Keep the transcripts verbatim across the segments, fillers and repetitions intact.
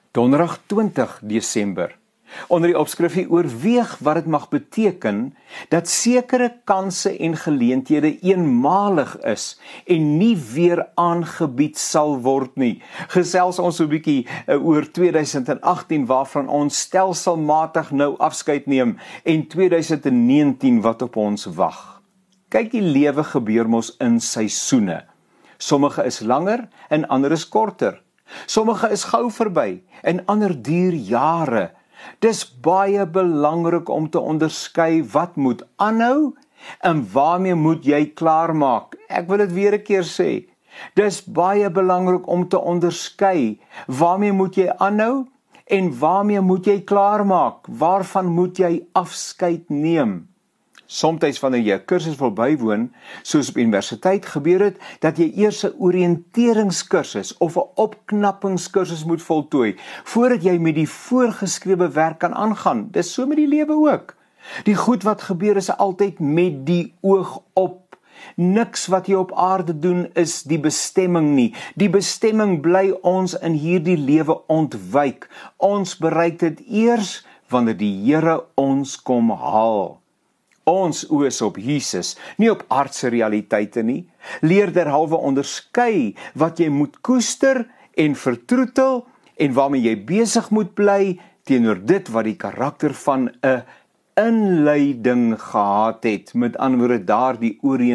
Donderdag twintig Desember. Onder die opskrifie oorweeg wat dit mag beteken dat sekere kanse en geleenthede eenmalig is en nie weer aangebied sal word nie. Gesels ons so 'n bietjie uh, oor tweeduisend agttien waarvan ons stelselmatig nou afskeid neem en tweeduisend negentien wat op ons wag. Kyk, die lewe gebeur mos in seisoene. Sommige is langer en ander is korter. Sommige is gou verby en ander duur jare. Dis baie belangrik om te onderskei wat moet aanhou en waarmee moet jy klaarmaak. Ek wil dit weer 'n keer sê. Dis baie belangrik om te onderskei waarmee moet jy aanhou en waarmee moet jy klaarmaak. Waarvan moet jy afskeid neem? Somstyds wanneer jy 'n kursus wil bywoon, soos op universiteit gebeur het, dat jy eers 'n oriënteringskursus of 'n opknappingskursus moet voltooi, voordat jy met die voorgeskrewe werk kan aangaan. Dis so met die lewe ook. Die goed wat gebeur is altyd met die oog op. Niks wat jy op aarde doen is die bestemming nie. Die bestemming bly ons in hierdie lewe ontwyk. Ons bereik dit eers wanneer die Here ons kom haal. Ons oë is op Jesus, nie op aardse realiteite nie. Leer derhalwe onderskei wat jy moet koester en vertroetel en waarmee jy besig moet bly teenoor dit wat die karakter van 'n inleiding gehad het. Met ander woorde daardie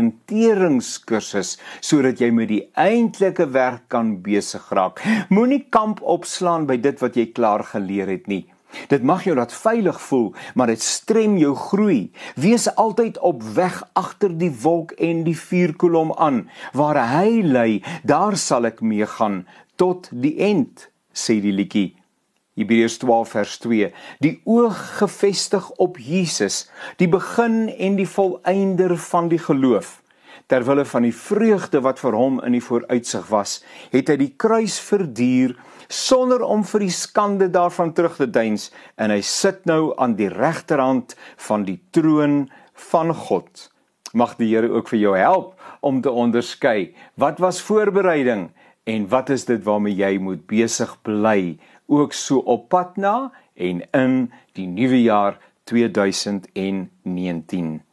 oriënteringskursus, sodat jy met die eintlike werk kan besig raak. Moenie kamp opslaan by dit wat jy klaar geleer het nie. Dit mag jou laat veilig voel, maar dit strem jou groei. Wees altyd op weg agter die wolk en die vuurkolom aan. Waar hy lei, daar sal ek mee gaan, tot die end, sê die liedjie. Hebreërs twaalf vers twee. Die oog gefestig op Jesus, die begin en die volëinder van die geloof. Terwille van die vreugde wat vir hom in die vooruitsig was, het hy die kruis verduur, sonder om vir die skande daarvan terug te deins, en hy sit nou aan die regterhand van die troon van God. Mag die Here ook vir jou help om te onderskei, wat was voorbereiding, en wat is dit waarmee jy moet besig bly, ook so op pad na, en in die nuwe jaar tweeduisend negentien.